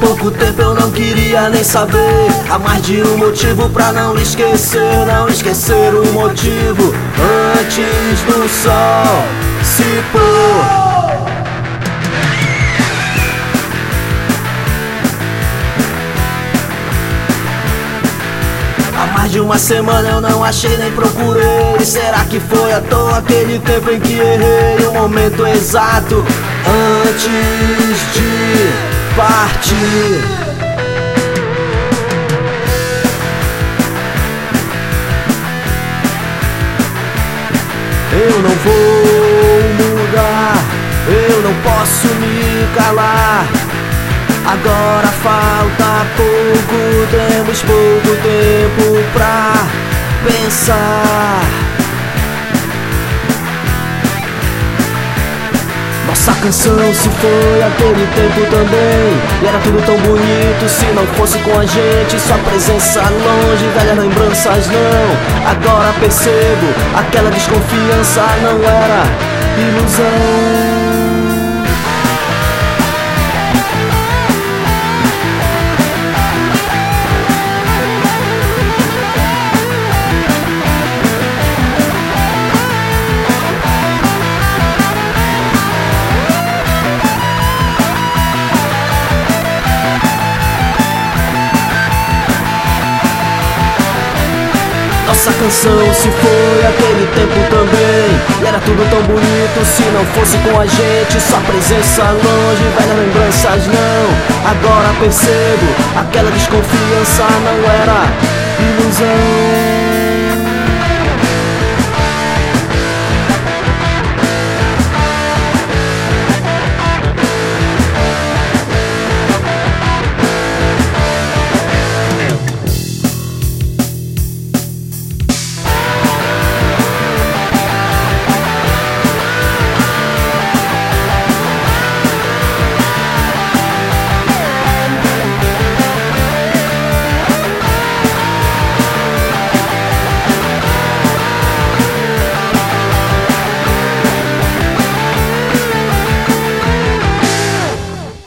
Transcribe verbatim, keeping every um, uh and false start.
pouco tempo eu não queria nem saber. Há mais de um motivo pra não esquecer, não esquecer o motivo antes do sol se pôr. Há mais de uma semana eu não achei nem procurei. Será que foi à toa aquele tempo em que errei o momento exato antes de partir? Eu não vou mudar, eu não posso me calar. Agora falta pouco, temos pouco tempo pra pensar. Nossa canção se foi aquele tempo também, e era tudo tão bonito se não fosse com a gente. Sua presença longe, velhas lembranças não. Agora percebo, aquela desconfiança não era ilusão. Nossa canção se foi aquele tempo também, e era tudo tão bonito se não fosse com a gente. Sua presença longe, velhas lembranças não. Agora percebo, aquela desconfiança não era ilusão.